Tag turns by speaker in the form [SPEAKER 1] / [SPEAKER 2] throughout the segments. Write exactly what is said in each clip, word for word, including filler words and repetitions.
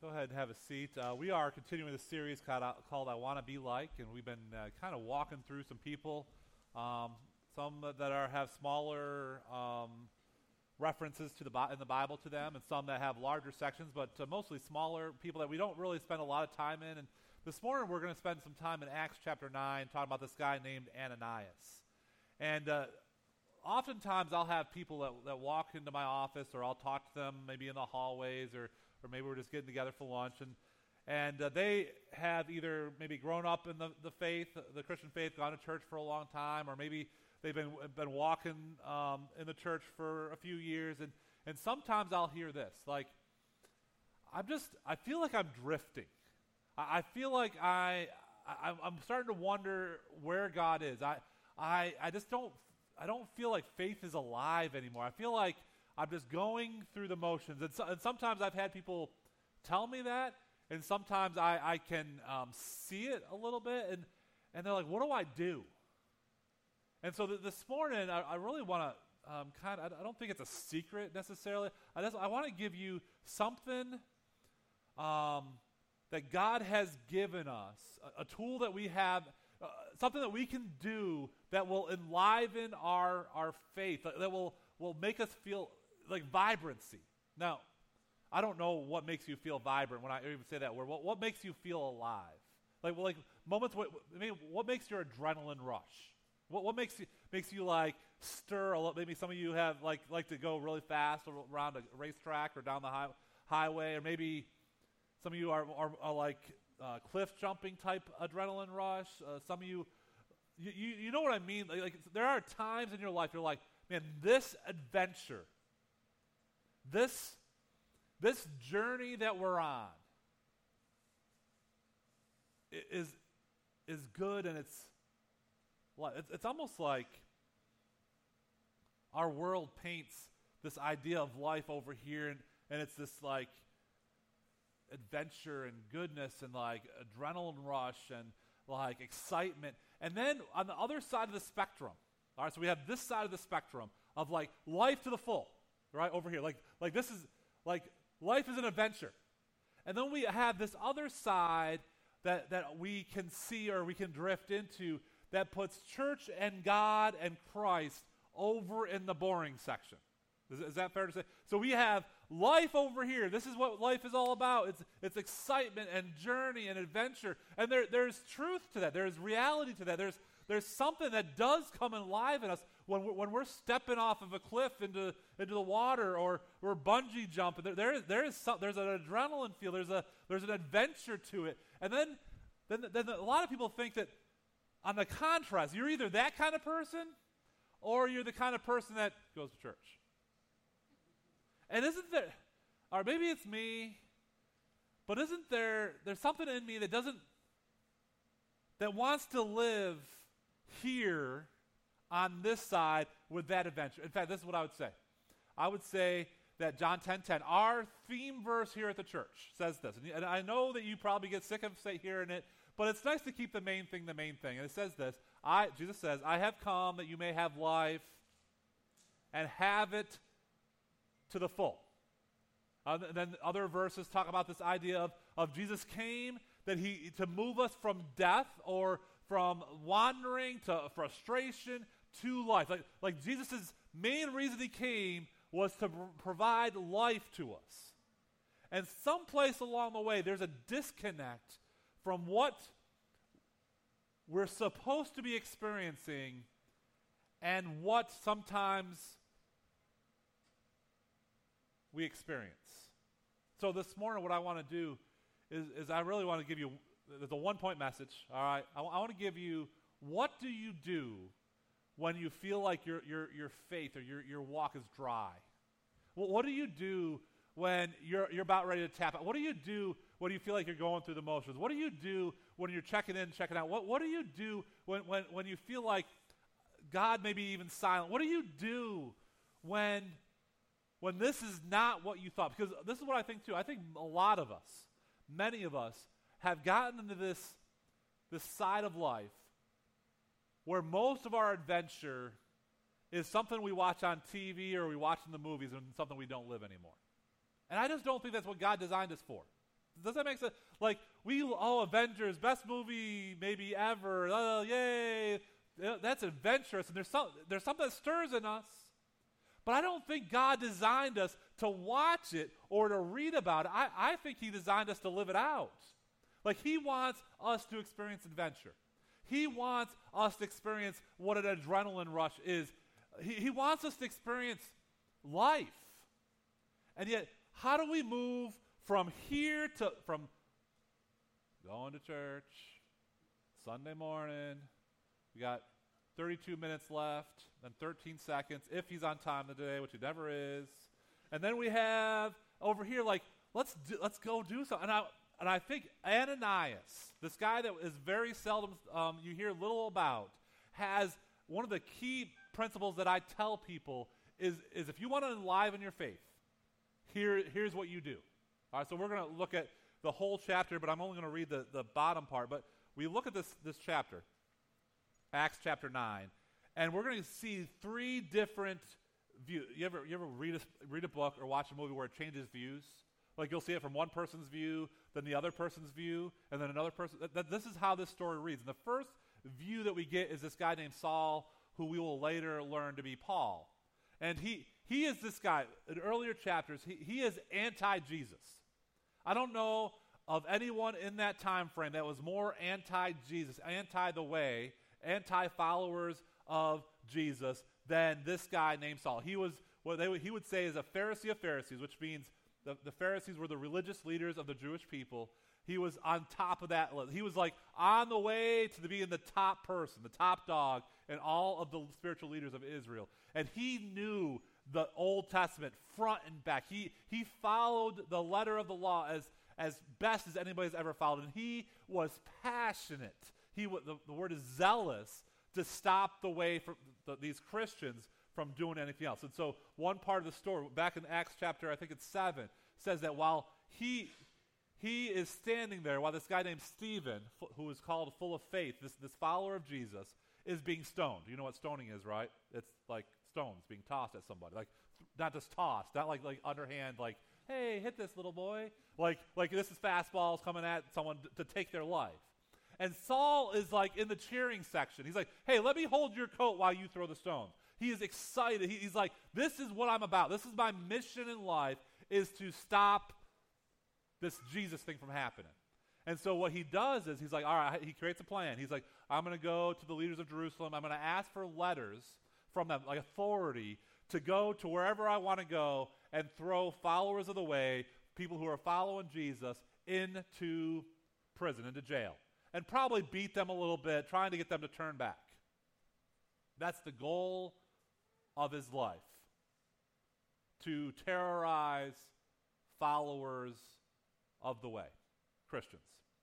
[SPEAKER 1] Go ahead and have a seat. Uh, we are continuing this series called, called I Want to Be Like, and we've been uh, kind of walking through some people, um, some that are have smaller um, references to the Bi- in the Bible to them, and some that have larger sections, but uh, mostly smaller people that we don't really spend a lot of time in. And this morning we're going to spend some time in Acts chapter nine talking about this guy named Ananias. And uh, oftentimes I'll have people that, that walk into my office, or I'll talk to them maybe in the hallways, or or maybe we're just getting together for lunch, and and uh, they have either maybe grown up in the, the faith, the Christian faith, gone to church for a long time, or maybe they've been been walking um, in the church for a few years, and, and sometimes I'll hear this, like, I'm just, I feel like I'm drifting. I, I feel like I, I, I'm starting to wonder where God is. I, I, I just don't, I don't feel like faith is alive anymore. I feel like I'm just going through the motions. And, so, and sometimes I've had people tell me that, and sometimes I, I can um, see it a little bit, and, and they're like, what do I do? And so th- this morning, I, I really want to um, kind of, I don't think it's a secret necessarily. I, just, I want to give you something um, that God has given us, a, a tool that we have, uh, something that we can do that will enliven our, our faith, that, that will, will make us feel like vibrancy. Now, I don't know what makes you feel vibrant when I even say that word. What, what makes you feel alive? Like, well, like moments. What, I mean, what makes your adrenaline rush? What, what makes you makes you like stir a little? Maybe some of you have like like to go really fast around a racetrack or down the high, highway, or maybe some of you are are, are like uh, cliff jumping type adrenaline rush. Uh, some of you, you, you, you know what I mean. Like, like there are times in your life you're like, man, this adventure. This, this journey that we're on is, is good, and it's, it's, it's almost like our world paints this idea of life over here, and, and it's this like adventure and goodness and like adrenaline rush and like excitement. And then on the other side of the spectrum, all right, so we have this side of the spectrum of like life to the full. Right over here, like like this is like life is an adventure, and then we have this other side that that we can see or we can drift into that puts church and God and Christ over in the boring section. Is, is that fair to say? So we have life over here. This is what life is all about. It's it's excitement and journey and adventure, and there there's truth to that. There's reality to that. There's There's something that does come alive in us when we're, when we're stepping off of a cliff into into the water, or we're bungee jumping. There, there is there is some, there's an adrenaline feel. There's a there's an adventure to it. And then then then a lot of people think that on the contrast, you're either that kind of person, or you're the kind of person that goes to church. And isn't there, or maybe it's me, but isn't there there's something in me that doesn't that wants to live here on this side with that adventure. In fact, this is what I would say. I would say that John ten ten, our theme verse here at the church, says this. And I know that you probably get sick of say, hearing it, but it's nice to keep the main thing the main thing. And it says this. I, Jesus says, I have come that you may have life and have it to the full. Uh, and then other verses talk about this idea of, of Jesus came that he to move us from death or from wandering to frustration to life. Like, like Jesus' main reason he came was to pr- provide life to us. And someplace along the way, there's a disconnect from what we're supposed to be experiencing and what sometimes we experience. So this morning, what I want to do is, is I really want to give you, there's a one-point message, all right? I, I want to give you, what do you do when you feel like your your your faith or your, your walk is dry? Well, what do you do when you're you're about ready to tap out? What do you do when you feel like you're going through the motions? What do you do when you're checking in, checking out? What what do you do when, when, when you feel like God may be even silent? What do you do when when this is not what you thought? Because this is what I think too. I think a lot of us, many of us, have gotten into this, this side of life where most of our adventure is something we watch on T V or we watch in the movies and something we don't live anymore. And I just don't think that's what God designed us for. Does that make sense? Like, we, oh, Avengers, best movie maybe ever. Oh, yay. That's adventurous. And there's, some, there's something that stirs in us. But I don't think God designed us to watch it or to read about it. I, I think he designed us to live it out. Like, he wants us to experience adventure. He wants us to experience what an adrenaline rush is. He, he wants us to experience life. And yet, how do we move from here to, from going to church, Sunday morning, we got thirty-two minutes left, then thirteen seconds, if he's on time today, which he never is. And then we have over here, like, let's do, let's go do something. And I, and I think Ananias, this guy that is very seldom, um, you hear little about, has one of the key principles that I tell people is, is if you want to enliven your faith, here, here's what you do. All right, so we're going to look at the whole chapter, but I'm only going to read the, the bottom part. But we look at this, this chapter, Acts chapter nine, and we're going to see three different views. You ever, you ever read, a, read a book or watch a movie where it changes views? Like, you'll see it from one person's view, then the other person's view, and then another person. Th- th- this is how this story reads. And the first view that we get is this guy named Saul, who we will later learn to be Paul. And he, he is this guy, in earlier chapters, he, he is anti-Jesus. I don't know of anyone in that time frame that was more anti-Jesus, anti the way, anti-followers of Jesus than this guy named Saul. He was what they would, he would say is a Pharisee of Pharisees, which means the, the Pharisees were the religious leaders of the Jewish people. He was on top of that list. He was like on the way to being the top person, the top dog in all of the spiritual leaders of Israel. And he knew the Old Testament front and back. He he followed the letter of the law as, as best as anybody's ever followed. And he was passionate. He w- the, the word is zealous to stop the way for the, these Christians from doing anything else. And so one part of the story, back in Acts chapter, I think it's seven, says that while he he is standing there, while this guy named Stephen, f- who is called full of faith, this, this follower of Jesus, is being stoned. You know what stoning is, right? It's like stones being tossed at somebody. Like, not just tossed, not like like underhand, like, hey, hit this little boy. Like, like this is fastballs coming at someone d- to take their life. And Saul is like in the cheering section. He's like, hey, let me hold your coat while you throw the stones. He is excited. He, he's like, this is what I'm about. This is my mission in life, is to stop this Jesus thing from happening. And so what he does is he's like, all right, he creates a plan. He's like, I'm going to go to the leaders of Jerusalem. I'm going to ask for letters from them, like authority, to go to wherever I want to go and throw followers of the way, people who are following Jesus, into prison, into jail. And probably beat them a little bit, trying to get them to turn back. That's the goal of his life. To terrorize followers of the way, Christians.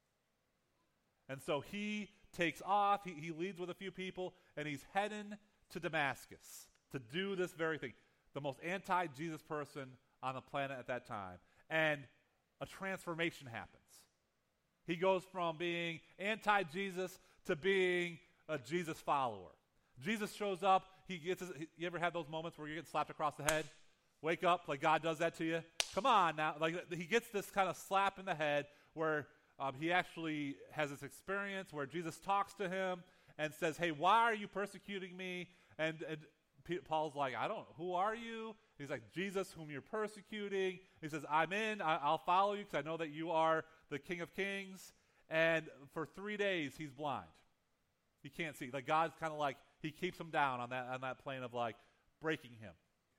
[SPEAKER 1] And so he takes off, he, he leads with a few people, and he's heading to Damascus to do this very thing. The most anti-Jesus person on the planet at that time. And a transformation happens. He goes from being anti-Jesus to being a Jesus follower. Jesus shows up. He gets. His, he, you ever had those moments where you're getting slapped across the head? Wake up, like God does that to you? Come on now. Like, he gets this kind of slap in the head where um, he actually has this experience where Jesus talks to him and says, hey, why are you persecuting me? And, and P- Paul's like, I don't, who are you? He's like, Jesus, whom you're persecuting. He says, I'm in. I, I'll follow you because I know that you are the King of Kings. And for three days, he's blind. He can't see. Like, God's kind of like, he keeps him down on that on that plane of like breaking him.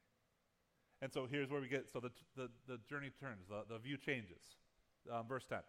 [SPEAKER 1] And so here's where we get, so the the, the journey turns, the, the view changes. Um, verse ten.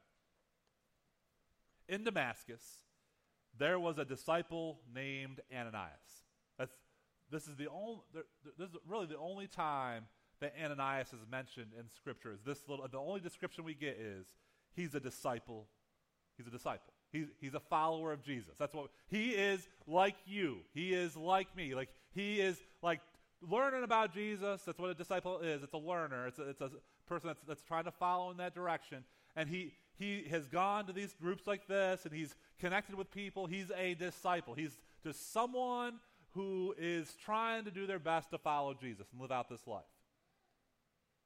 [SPEAKER 1] In Damascus, there was a disciple named Ananias. That's this is the only this is really the only time that Ananias is mentioned in Scripture. Is this little the only description we get is he's a disciple. He's a disciple. He's he's a follower of Jesus. That's what he is, like you. He is like me. Like he is like learning about Jesus. That's what a disciple is. It's a learner. It's a, it's a person that's that's trying to follow in that direction. And he he has gone to these groups like this, and he's connected with people. He's a disciple. He's just someone who is trying to do their best to follow Jesus and live out this life.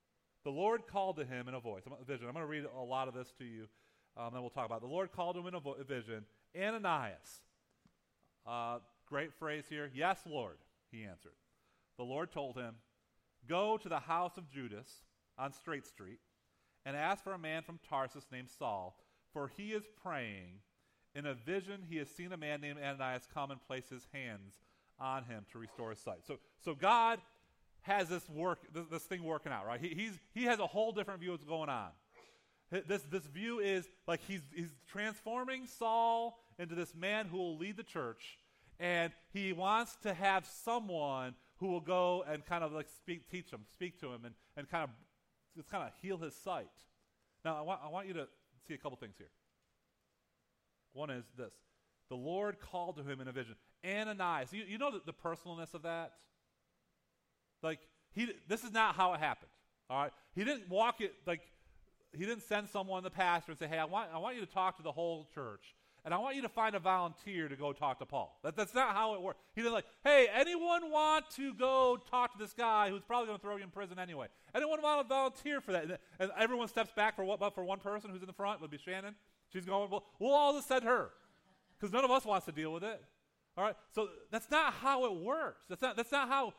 [SPEAKER 1] the Lord called to him in a voice, a vision. I'm going to read a lot of this to you, um, then we'll talk about it. The Lord called to him in a, vo- a vision, Ananias. Uh, great phrase here. Yes, Lord, he answered. The Lord told him, go to the house of Judas on Straight Street and ask for a man from Tarsus named Saul, for he is praying. In a vision, he has seen a man named Ananias come and place his hands on him to restore his sight. So, so God has this work, this, this thing working out, right? He, he's, he has a whole different view of what's going on. This, this view is like he's, he's transforming Saul into this man who will lead the church, and he wants to have someone who will go and kind of like speak, teach him, speak to him, and, and kind of just kind of heal his sight. Now, I want, I want you to see a couple things here. One is this. The Lord called to him in a vision. Ananias. You, you know the, the personalness of that? Like, he, this is not how it happened. All right? He didn't walk it, like, he didn't send someone, the pastor, and say, hey, I want, I want you to talk to the whole church, and I want you to find a volunteer to go talk to Paul. That, that's not how it worked. He didn't like, hey, anyone want to go talk to this guy who's probably going to throw you in prison anyway? Anyone want to volunteer for that? And, and everyone steps back for what, but for one person who's in the front, would be Shannon. She's going, well, we'll all just send her, because none of us wants to deal with it. All right? So that's not how it works. That's not, that's not how,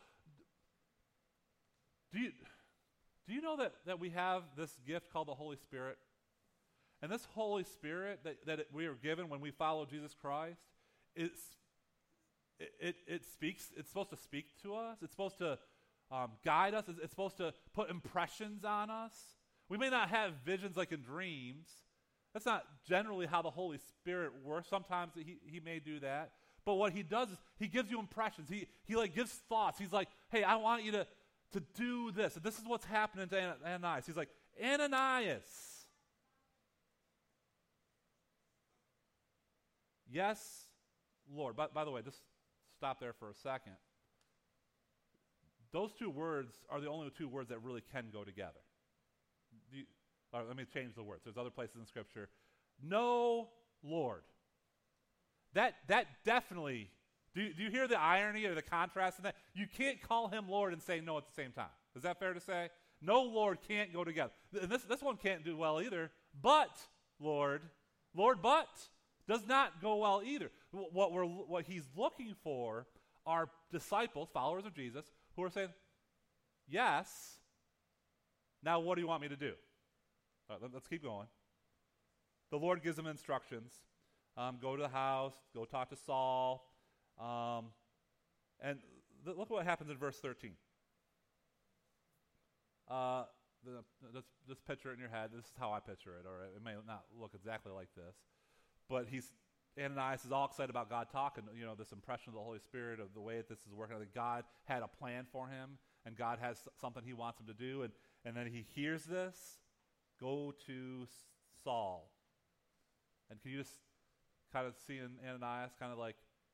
[SPEAKER 1] do you... Do you know that, that we have this gift called the Holy Spirit? And this Holy Spirit that, that it, we are given when we follow Jesus Christ, it's, it, it, it speaks, it's supposed to speak to us. It's supposed to um, guide us. It's, it's supposed to put impressions on us. We may not have visions like in dreams. That's not generally how the Holy Spirit works. Sometimes he, he may do that. But what he does is he gives you impressions. He, he like gives thoughts. He's like, hey, I want you to to do this. And this is what's happening to Ananias. He's like, Ananias. Yes, Lord. By, by the way, just stop there for a second. Those two words are the only two words that really can go together. Do you, all right, let me change the words. There's other places in Scripture. No, Lord. That, that definitely... Do you, do you hear the irony or the contrast in that? You can't call him Lord and say no at the same time. Is that fair to say? No, Lord can't go together. And this, this one can't do well either. But, Lord, Lord, but, does not go well either. What, we're, what he's looking for are disciples, followers of Jesus, who are saying, yes, now what do you want me to do? All right, let's keep going. The Lord gives them instructions. Um, go to the house, go talk to Saul. Um, and th- look what happens in verse thirteen. Uh, the, the, this picture in your head, this is how I picture it, all right? It may not look exactly like this. But he's, Ananias is all excited about God talking, you know, this impression of the Holy Spirit, of the way that this is working, that God had a plan for him, and God has something he wants him to do, and, and then he hears this, go to Saul. And can you just kind of see in Ananias kind of like,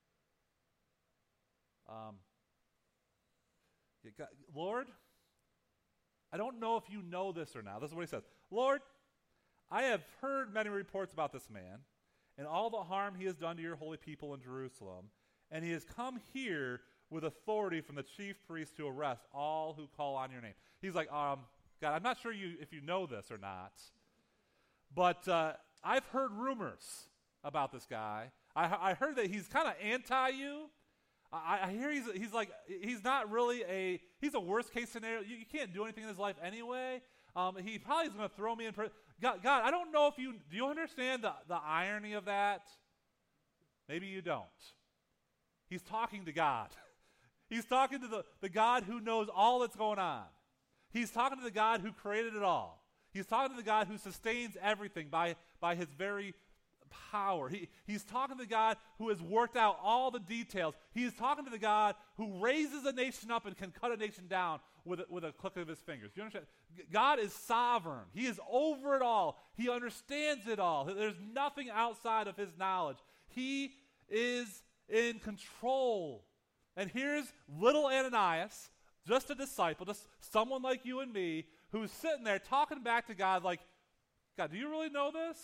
[SPEAKER 1] Um, yeah, God, Lord, I don't know if you know this or not. This is what he says. Lord, I have heard many reports about this man and all the harm he has done to your holy people in Jerusalem, and he has come here with authority from the chief priest to arrest all who call on your name. He's like, um, God, I'm not sure you if you know this or not, but uh, I've heard rumors about this guy. I, I heard that he's kind of anti you. I, I hear he's he's like he's not really a he's a worst case scenario. You, you can't do anything in his life anyway. Um, he probably is going to throw me in prison. God, God, I don't know if you do you understand the, the irony of that? Maybe you don't. He's talking to God. He's talking to the, the God who knows all that's going on. He's talking to the God who created it all. He's talking to the God who sustains everything by, by his very power. He, he's talking to the God who has worked out all the details. He is talking to the God who raises a nation up and can cut a nation down with a, with a click of his fingers. Do you understand? God is sovereign. He is over it all. He understands it all. There's nothing outside of his knowledge. He is in control. And here's little Ananias, just a disciple, just someone like you and me, who's sitting there talking back to God like, God, do you really know this?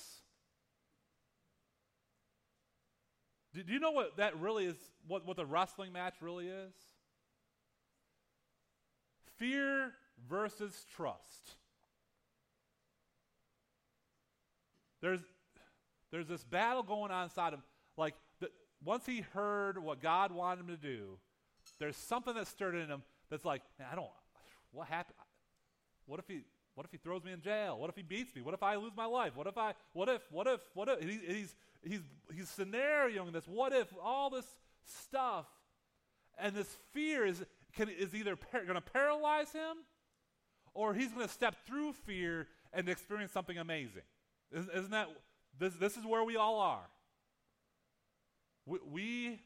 [SPEAKER 1] Do, do you know what that really is, what, what the wrestling match really is? Fear versus trust. there's there's this battle going on inside him. Like, the, once he heard what God wanted him to do, there's something that stirred in him that's like, man, I don't, what happened? What if he, what if he throws me in jail? What if he beats me? What if I lose my life? What if I, what if, what if, what if? He, he's, he's, he's scenarioing this, what if, all this stuff. And this fear is, can, is either par- going to paralyze him, or he's going to step through fear and experience something amazing. Isn't, isn't that, this, this is where we all are. We, we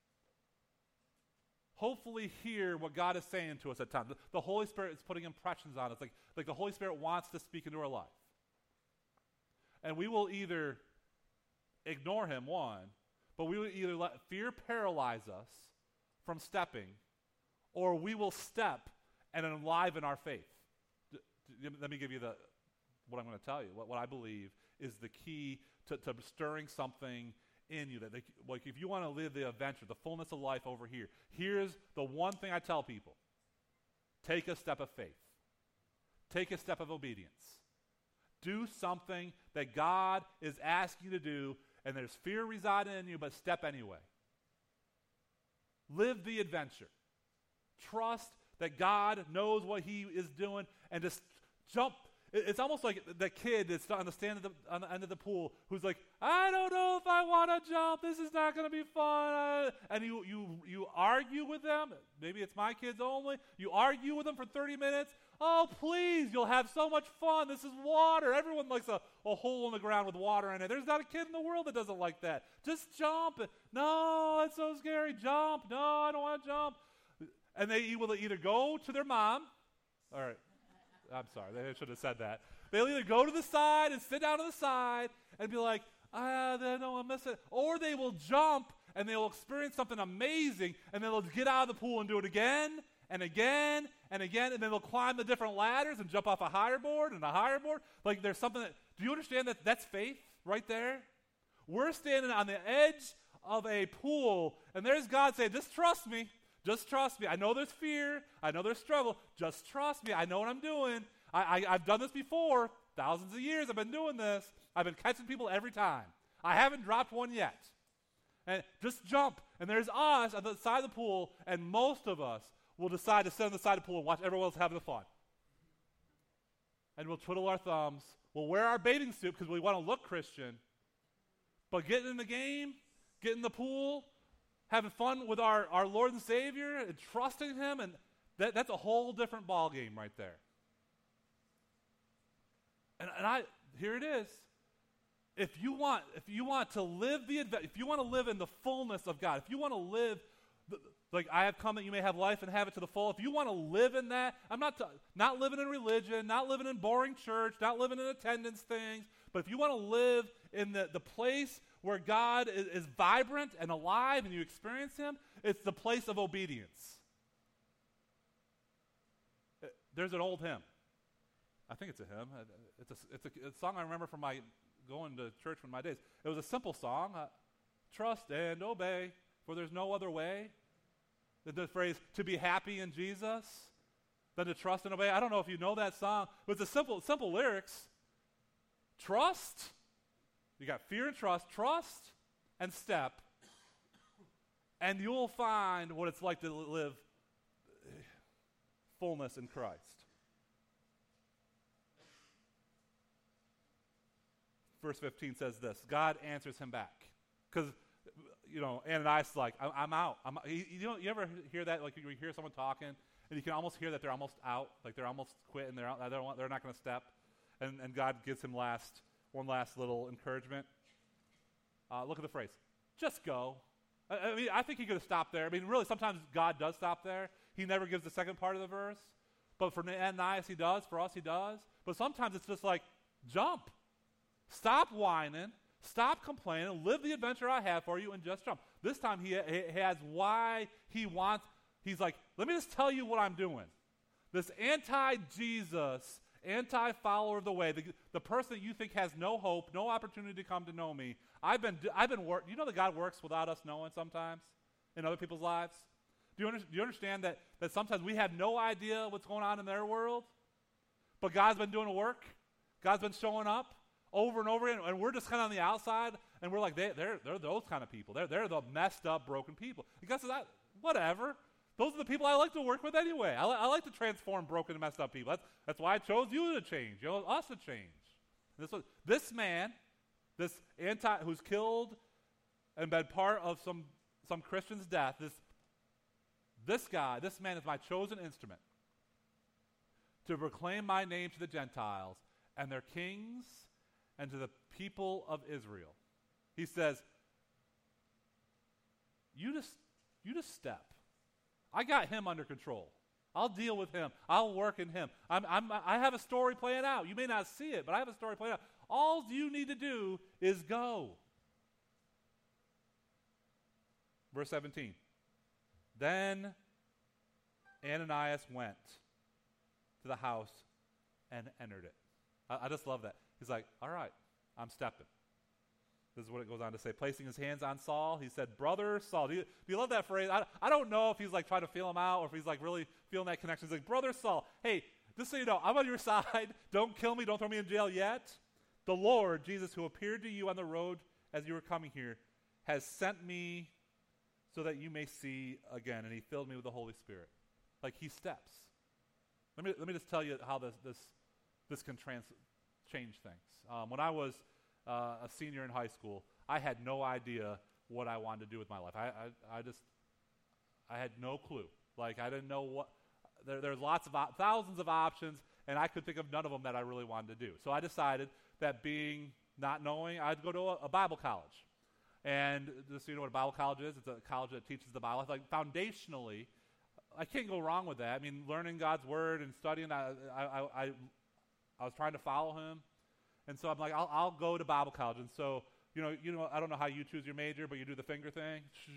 [SPEAKER 1] hopefully hear what God is saying to us at times. The, the Holy Spirit is putting impressions on us. Like, like the Holy Spirit wants to speak into our life. And we will either ignore him, one, but we will either let fear paralyze us from stepping, or we will step and enliven our faith. D- d- let me give you the what I'm going to tell you. What, what I believe is the key to, to stirring something in you. That they, like if you want to live the adventure, the fullness of life over here, here's the one thing I tell people. Take a step of faith. Take a step of obedience. Do something that God is asking you to do, and there's fear residing in you, but step anyway. Live the adventure. Trust that God knows what he is doing, and just jump. It's almost like the kid that's on the stand of the, on the end of the pool who's like, I don't know if I want to jump. This is not going to be fun. And you, you, you argue with them. Maybe it's my kids only. You argue with them for thirty minutes. Oh, please, you'll have so much fun. This is water. Everyone likes a, a hole in the ground with water in it. There's not a kid in the world that doesn't like that. Just jump. No, it's so scary. Jump. No, I don't want to jump. And they will either go to their mom. All right. I'm sorry. They should have said that. They'll either go to the side and sit down to the side and be like, ah, no, I miss it. Or they will jump and they'll experience something amazing, and then they'll get out of the pool and do it again and again and again, and then they'll climb the different ladders and jump off a higher board and a higher board. Like there's something that, do you understand that that's faith right there? We're standing on the edge of a pool, and there's God saying, just trust me. Just trust me. I know there's fear. I know there's struggle. Just trust me. I know what I'm doing. I, I, I've done this before. Thousands of years I've been doing this. I've been catching people every time. I haven't dropped one yet. And just jump. And there's us at the side of the pool, and most of us will decide to sit on the side of the pool and watch everyone else having fun. And we'll twiddle our thumbs. We'll wear our bathing suit because we want to look Christian. But get in the game, get in the pool, having fun with our, our Lord and Savior and trusting him, and that, that's a whole different ball game right there. And, and I here it is. If you want, if you want to live the if you want to live in the fullness of God, if you want to live the, like I have come that you may have life and have it to the full. If you want to live in that, I'm not t- not living in religion, not living in boring church, not living in attendance things, but if you want to live in the, the place where God is, is vibrant and alive and you experience him, it's the place of obedience. It, there's an old hymn. I think it's a hymn. It's a, it's a, it's a song I remember from my going to church in my days. It was a simple song. Uh, Trust and obey, for there's no other way. The, the phrase, to be happy in Jesus, than to trust and obey. I don't know if you know that song, but it's a simple, simple lyrics. Trust. You got fear and trust, trust and step, and you'll find what it's like to live fullness in Christ. Verse fifteen says this, God answers him back. Because, you know, Ananias is like, I, I'm out. I'm, you, you, know, you ever hear that? Like you hear someone talking, and you can almost hear that they're almost out, like they're almost quit, and they're, out, they're, they're not going to step. And, and God gives him last one last little encouragement. Uh, look at the phrase, just go. I, I mean, I think he could have stopped there. I mean, really, sometimes God does stop there. He never gives the second part of the verse. But for Ananias, he does. For us, he does. But sometimes it's just like, jump. Stop whining. Stop complaining. Live the adventure I have for you and just jump. This time he, he has why he wants. He's like, let me just tell you what I'm doing. This anti-Jesus, anti-follower of the way, the, the person that you think has no hope, no opportunity to come to know me, I've been, I've been work. You know that God works without us knowing sometimes in other people's lives? Do you, under, do you understand that, that sometimes we have no idea what's going on in their world? But God's been doing the work. God's been showing up. over and over again, and we're just kind of on the outside, and we're like, they, they're they're those kind of people. They're they're the messed up, broken people. And God says, I, whatever. Those are the people I like to work with anyway. I, li- I like to transform broken and messed up people. That's, that's why I chose you to change, you know, us to change. This was, this man, this anti who's killed and been part of some some Christian's death. This this guy, this man is my chosen instrument to proclaim my name to the Gentiles and their kings and to the people of Israel. He says, you just you just step. I got him under control. I'll deal with him. I'll work in him. I'm, I'm, I have a story playing out. You may not see it, but I have a story playing out. All you need to do is go. Verse seventeen. Then Ananias went to the house and entered it. I, I just love that. He's like, all right, I'm stepping. This is what it goes on to say. Placing his hands on Saul, he said, Brother Saul. Do you, do you love that phrase? I, I don't know if he's like trying to feel him out or if he's like really feeling that connection. He's like, Brother Saul, hey, just so you know, I'm on your side. Don't kill me. Don't throw me in jail yet. The Lord, Jesus, who appeared to you on the road as you were coming here, has sent me so that you may see again. And he filled me with the Holy Spirit. Like he steps. Let me let me just tell you how this this this can trans change things. Um, when I was uh, a senior in high school, I had no idea what I wanted to do with my life. I I, I just I had no clue. Like I didn't know what. There, there's lots of op- thousands of options, and I could think of none of them that I really wanted to do. So I decided that being not knowing, I'd go to a, a Bible college. And just so you know what a Bible college is, it's a college that teaches the Bible. Like foundationally, I can't go wrong with that. I mean, learning God's word and studying, I I I, I was trying to follow Him, and so I'm like, I'll I'll go to Bible college. And so you know you know I don't know how you choose your major, but you do the finger thing.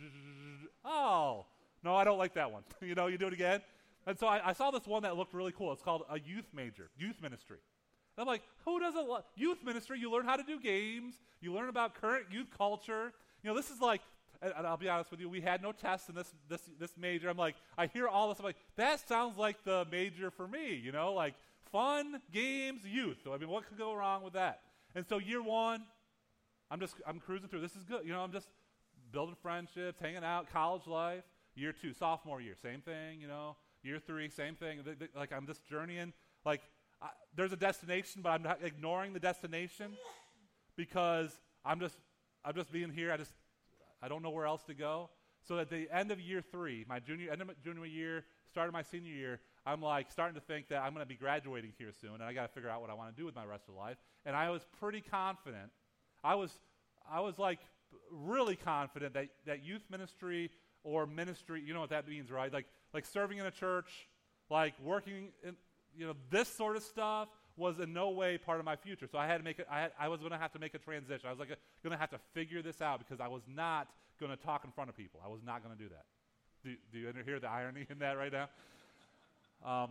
[SPEAKER 1] Oh no, I don't like that one. you know, you do it again. And so I, I saw this one that looked really cool. It's called a youth major, youth ministry. And I'm like, who doesn't love youth ministry? You learn how to do games. You learn about current youth culture. You know, this is like, and, and I'll be honest with you, we had no tests in this this this major. I'm like, I hear all this. I'm like, that sounds like the major for me. You know, like fun, games, youth. So I mean, what could go wrong with that? And so year one, I'm just I'm cruising through. This is good. You know, I'm just building friendships, hanging out, college life. Year two, sophomore year, same thing. You know. Year three, same thing. Th- th- like I'm just journeying. Like I, there's a destination, but I'm not ignoring the destination because I'm just I'm just being here. I just I don't know where else to go. So at the end of year three, my junior end of my junior year, start of my senior year, I'm like starting to think that I'm going to be graduating here soon, and I got to figure out what I want to do with my rest of life. And I was pretty confident. I was I was like really confident that that youth ministry or ministry, you know what that means, right? Like like serving in a church, like working in, you know, this sort of stuff was in no way part of my future. So I had to make it, I, had, I was going to have to make a transition. I was like going to have to figure this out because I was not going to talk in front of people. I was not going to do that. Do, do you hear the irony in that right now? Um,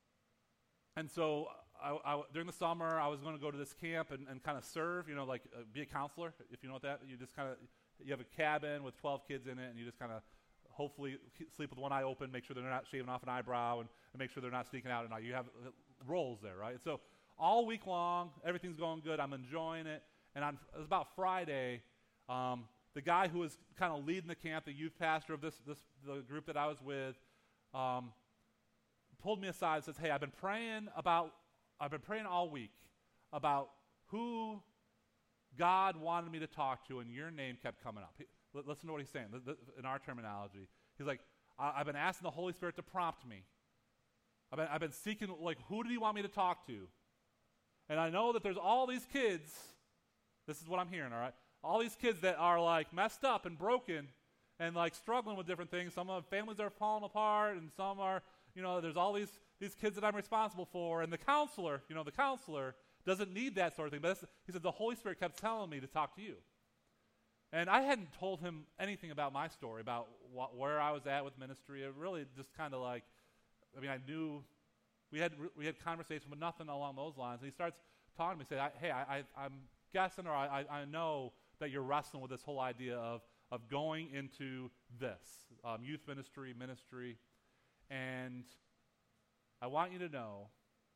[SPEAKER 1] and so I, I, during the summer, I was going to go to this camp and, and kind of serve, you know, like uh, be a counselor, if you know what that, you just kind of, you have a cabin with twelve kids in it, and you just kind of hopefully sleep with one eye open, make sure they're not shaving off an eyebrow, and, and make sure they're not sneaking out at night. You have uh, roles there, right? So all week long, everything's going good. I'm enjoying it. And on, it was about Friday, um, the guy who was kind of leading the camp, the youth pastor of this, this the group that I was with, um, pulled me aside and says, hey, I've been praying about, I've been praying all week about who God wanted me to talk to, and your name kept coming up. He, Listen to what he's saying in our terminology. He's like, I, I've been asking the Holy Spirit to prompt me. I've been, I've been seeking, like, who did he want me to talk to? And I know that there's all these kids, this is what I'm hearing, all right? All these kids that are, like, messed up and broken and, like, struggling with different things. Some of families are falling apart, and some are, you know, there's all these, these kids that I'm responsible for. And the counselor, you know, the counselor doesn't need that sort of thing. But he said, the Holy Spirit kept telling me to talk to you. And I hadn't told him anything about my story, about wh- where I was at with ministry. It really just kind of like, I mean, I knew we had we had conversation, but nothing along those lines. And he starts talking to me, saying, "Hey, I, I, I'm guessing, or I, I know that you're wrestling with this whole idea of of going into this um, youth ministry, ministry, and I want you to know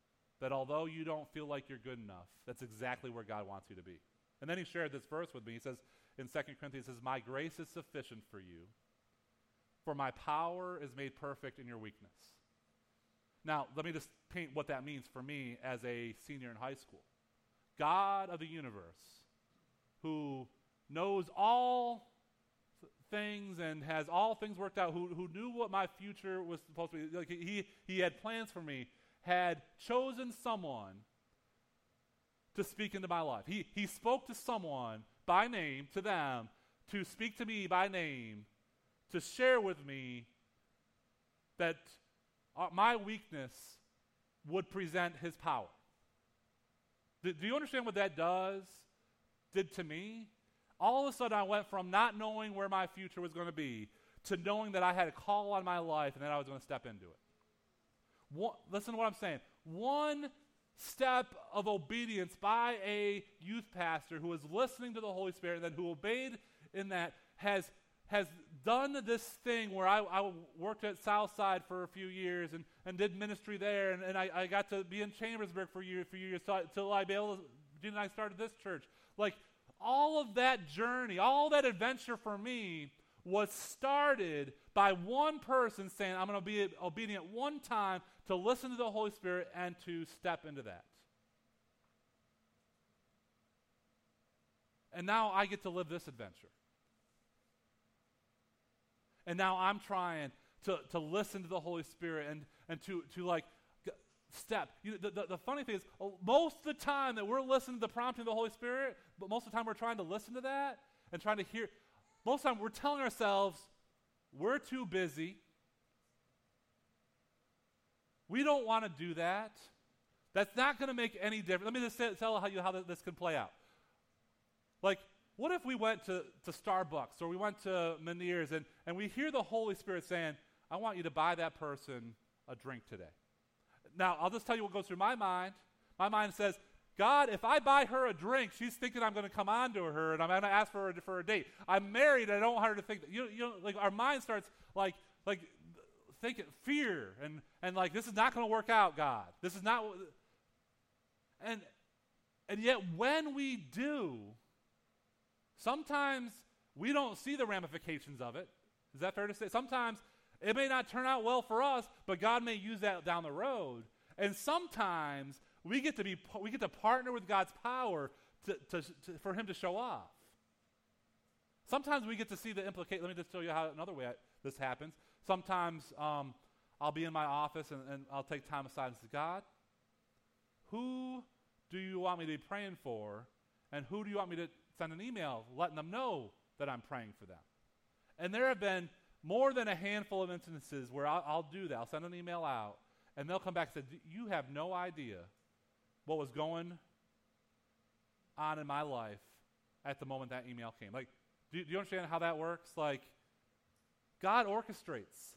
[SPEAKER 1] that although you don't feel like you're good enough, that's exactly where God wants you to be. And then he shared this verse with me. He says in Second Corinthians, he says, my grace is sufficient for you, for my power is made perfect in your weakness. Now, let me just paint what that means for me as a senior in high school. God of the universe, who knows all th- things and has all things worked out, who, who knew what my future was supposed to be, like he, he had plans for me, had chosen someone to speak into my life. He, he spoke to someone by name, to them, to speak to me by name, to share with me that uh, my weakness would present his power. Do, do you understand what that does, did to me? All of a sudden I went from not knowing where my future was going to be to knowing that I had a call on my life and that I was going to step into it. One, listen to what I'm saying. One step of obedience by a youth pastor who was listening to the Holy Spirit and then who obeyed in that has has done this thing where I, I worked at Southside for a few years and, and did ministry there, and, and I, I got to be in Chambersburg for a year, for years until I be able to, Gene and I started this church. Like, all of that journey, all that adventure for me was started by one person saying, I'm going to be obedient one time to listen to the Holy Spirit and to step into that. And now I get to live this adventure. And now I'm trying to, to listen to the Holy Spirit and, and to, to like g- step. You know, the, the, the funny thing is, most of the time that we're listening to the prompting of the Holy Spirit, but most of the time we're trying to listen to that and trying to hear, most of the time we're telling ourselves, we're too busy. We don't want to do that. That's not going to make any difference. Let me just say, tell how you how this can play out. Like, what if we went to, to Starbucks or we went to Meniere's and, and we hear the Holy Spirit saying, I want you to buy that person a drink today. Now, I'll just tell you what goes through my mind. My mind says, God, if I buy her a drink, she's thinking I'm going to come on to her and I'm going to ask for her for a date. I'm married. I don't want her to think that. You, you know, like our mind starts like like thinking fear and, and like this is not going to work out, God. This is not. And and yet when we do, sometimes we don't see the ramifications of it. Is that fair to say? Sometimes it may not turn out well for us, but God may use that down the road. And sometimes we get to be we get to partner with God's power to, to, to for Him to show off. Sometimes we get to see the implication. Let me just tell you how another way I, this happens. Sometimes um, I'll be in my office and, and I'll take time aside and say, God, who do you want me to be praying for, and who do you want me to send an email letting them know that I'm praying for them? And there have been more than a handful of instances where I'll, I'll do that. I'll send an email out, and they'll come back and say, you have no idea what was going on in my life at the moment that email came. Like, do, do you understand how that works? Like, God orchestrates.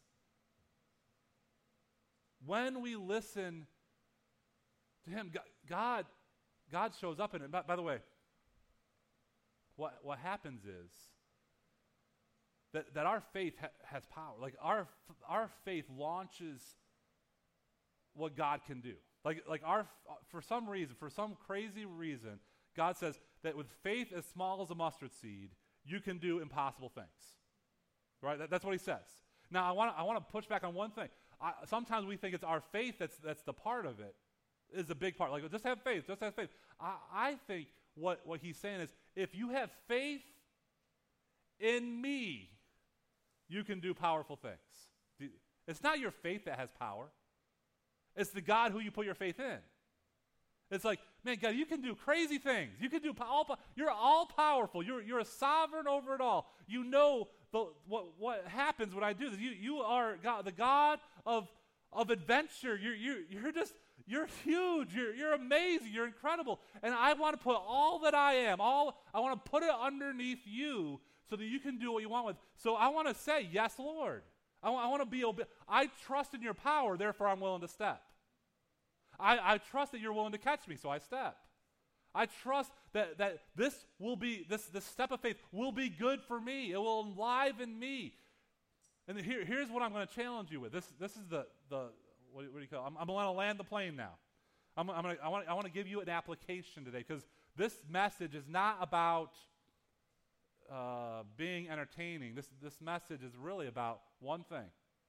[SPEAKER 1] When we listen to Him, God, God shows up in it. By, by the way, what what happens is that, that our faith ha- has power. Like our our faith launches what God can do. Like like our for some reason, for some crazy reason, God says that with faith as small as a mustard seed, you can do impossible things. Right? That, that's what He says. Now I want I want to push back on one thing. I, sometimes we think it's our faith that's that's the part of it, is a big part. Like just have faith, just have faith. I, I think what what He's saying is, if you have faith in me, you can do powerful things. It's not your faith that has power. It's the God who you put your faith in. It's like, man, God, you can do crazy things. You can do all. You're all powerful. You're you're a sovereign over it all. You know the, what what happens when I do this. You you are God, the God of of adventure. You're you you're just you're huge. You're you're amazing. You're incredible. And I want to put all that I am. All I want to put it underneath you so that you can do what you want with. So I want to say, yes, Lord. I, I want to be obe- I trust in your power, therefore I'm willing to step. I, I trust that you're willing to catch me, so I step. I trust that, that this will be, this, this step of faith will be good for me. It will enliven me. And here, here's what I'm going to challenge you with. This, this is the, the what, do- what do you call it? I'm, I'm going to land the plane now. I'm, I'm gonna, I want, I want to give you an application today because this message is not about uh, being entertaining. This, this message is really about one thing.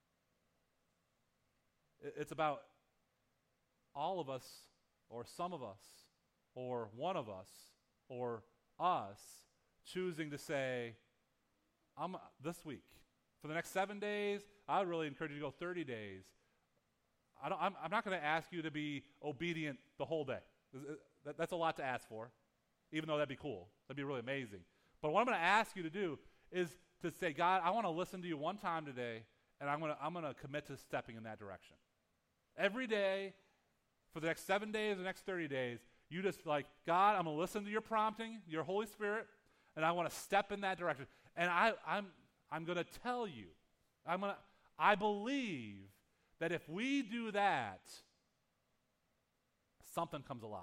[SPEAKER 1] It, it's about all of us, or some of us, or one of us, or us choosing to say, I'm this week, for the next seven days, I would really encourage you to go thirty days. I don't, I'm, I'm not going to ask you to be obedient the whole day. That, that's a lot to ask for, even though that'd be cool. That'd be really amazing. But what I'm going to ask you to do is to say, God, I want to listen to you one time today, and I'm going to I'm going to commit to stepping in that direction. Every day, for the next seven days, the next thirty days, you just like, God, I'm going to listen to your prompting, your Holy Spirit, and I want to step in that direction. And I, I'm I'm going to tell you, I'm going to, I believe that if we do that, something comes alive.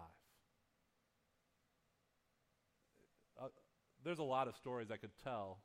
[SPEAKER 1] Uh, there's a lot of stories I could tell,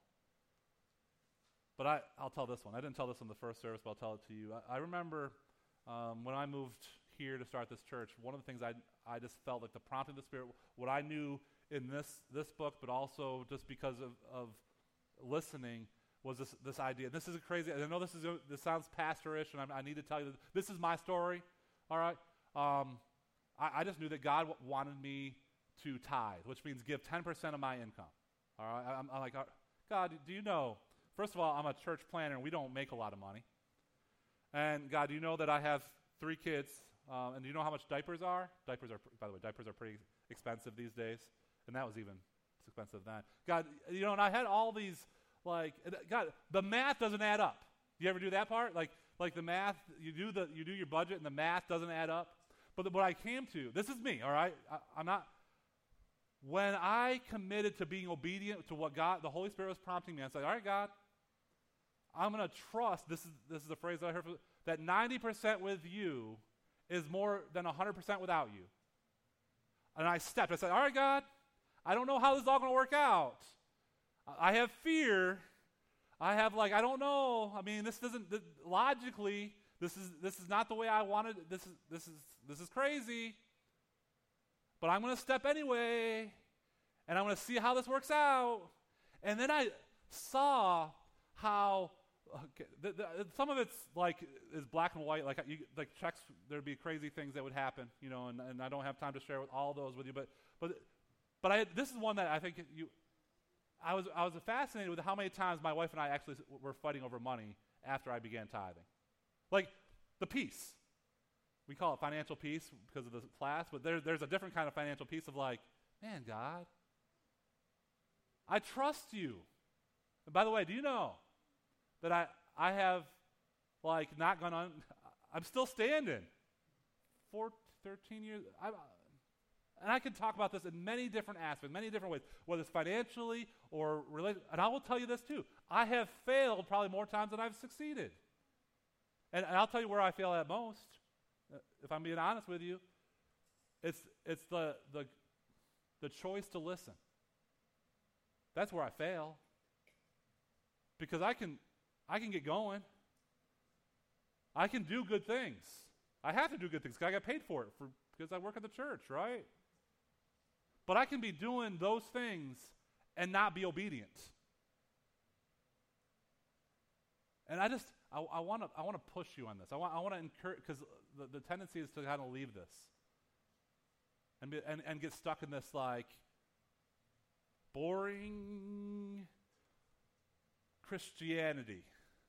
[SPEAKER 1] but I, I'll tell this one. I didn't tell this in the first service, but I'll tell it to you. I, I remember um, when I moved here to start this church, one of the things I, I just felt like the prompting of the Spirit, what I knew in this, this book, but also just because of, of listening, was this this idea. This is a crazy, I know this is a, this sounds pastor-ish, and I, I need to tell you, this is my story, all right? Um, I, I just knew that God w- wanted me to tithe, which means give ten percent of my income, all right? I, I'm, I'm like, God, do you know, first of all, I'm a church planner, and we don't make a lot of money. And God, do you know that I have three kids, um, and do you know how much diapers are? Diapers are, by the way, diapers are pretty expensive these days, and that was even expensive then. God, you know, and I had all these, like, God, the math doesn't add up. Do you ever do that part? Like, like the math, you do the, you do your budget, and the math doesn't add up. But the, what I came to, this is me, all right? I, I'm not. When I committed to being obedient to what God, the Holy Spirit was prompting me, I said, all right, God, I'm going to trust. This is this is a phrase that I heard from, that ninety percent with you is more than one hundred percent without you. And I stepped. I said, all right, God, I don't know how this is all going to work out. I have fear. I have like, I don't know. I mean, this doesn't, th- logically, this is this is not the way I wanted. This is this is this is crazy. But I'm going to step anyway, and I'm going to see how this works out. And then I saw how okay, the, the, some of it's like is black and white. Like you, like checks, there'd be crazy things that would happen, you know. And, and I don't have time to share with all those with you. But but but I, this is one that I think you. I was I was fascinated with how many times my wife and I actually were fighting over money after I began tithing. Like the peace. We call it financial peace because of the class, but there, there's a different kind of financial peace of like, man, God, I trust you. And by the way, do you know that I I have like not gone on, I'm still standing. For thirteen years, I, and I can talk about this in many different aspects, many different ways, whether it's financially or related. And I will tell you this too. I have failed probably more times than I've succeeded. And, and I'll tell you where I fail at most, uh, if I'm being honest with you. It's it's the the the choice to listen. That's where I fail. Because I can I can get going. I can do good things. I have to do good things because I got paid for it for, because I work at the church, right? But I can be doing those things and not be obedient. And I just, I, I want to I want to push you on this. I want I want to encourage, because the, the tendency is to kind of leave this and, be, and and get stuck in this like boring Christianity.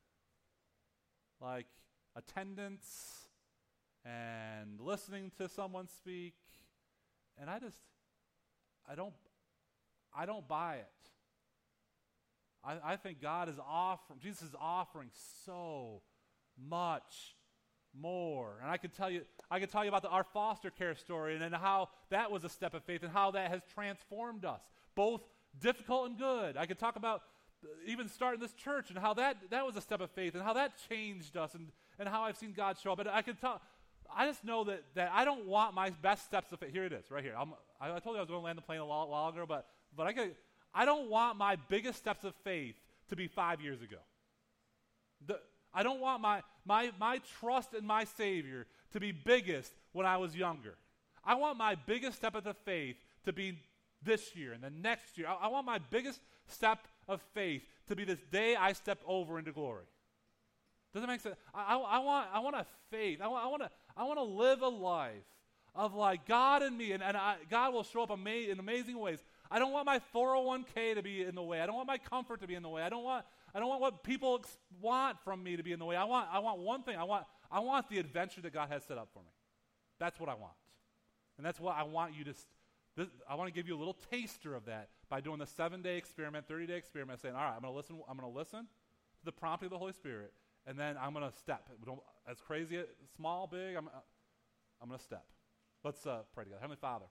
[SPEAKER 1] Like attendance and listening to someone speak, and I just, I don't, I don't buy it. I, I think God is offering, Jesus is offering so much more. And I can tell you, I can tell you about the, our foster care story and then how that was a step of faith and how that has transformed us, both difficult and good. I could talk about even starting this church and how that, that was a step of faith and how that changed us and, and how I've seen God show up. And I can tell, I just know that, that I don't want my best steps of faith. Here it is, right here. I'm, I, I told you I was going to land the plane a while, while ago, but, but I, could, I don't want my biggest steps of faith to be five years ago. The, I don't want my, my, my trust in my Savior to be biggest when I was younger. I want my biggest step of the faith to be this year and the next year. I, I want my biggest step of faith to be this day I step over into glory. Does that make sense? I, I, I want I want a faith. I want I want to I want to live a life of like God in me, and, and I, God will show up ama- in amazing ways. I don't want my four oh one k to be in the way. I don't want my comfort to be in the way. I don't want I don't want what people ex- want from me to be in the way. I want I want one thing. I want I want the adventure that God has set up for me. That's what I want, and that's what I want you to. This, I want to give you a little taster of that by doing the seven-day experiment, thirty-day experiment, saying, all right, I'm going to listen. I'm going to listen to the prompting of the Holy Spirit. And then I'm going to step. Don't, as crazy, small, big, I'm, I'm going to step. Let's uh, pray together. Heavenly Father,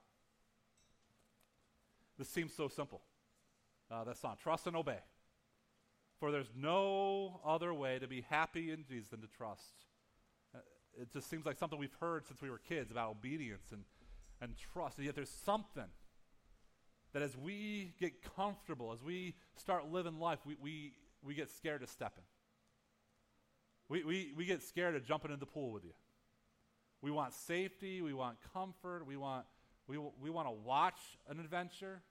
[SPEAKER 1] this seems so simple, uh, that song, trust and obey. For there's no other way to be happy in Jesus than to trust. Uh, it just seems like something we've heard since we were kids about obedience and, and trust. And yet there's something that as we get comfortable, as we start living life, we, we, we get scared to step in. We, we we get scared of jumping in the pool with you. We want safety. We want comfort. We want we we want to watch an adventure.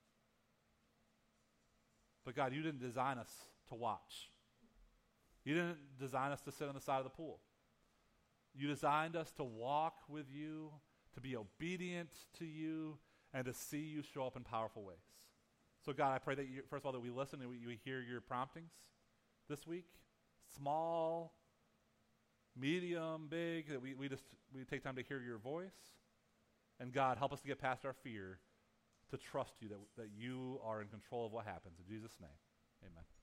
[SPEAKER 1] But God, you didn't design us to watch. You didn't design us to sit on the side of the pool. You designed us to walk with you, to be obedient to you, and to see you show up in powerful ways. So God, I pray that you, first of all, that we listen and we, we hear your promptings this week. Small, medium, big, that we, we just we take time to hear your voice. And God, help us to get past our fear, to trust you, that, that you are in control of what happens. In Jesus' name, amen.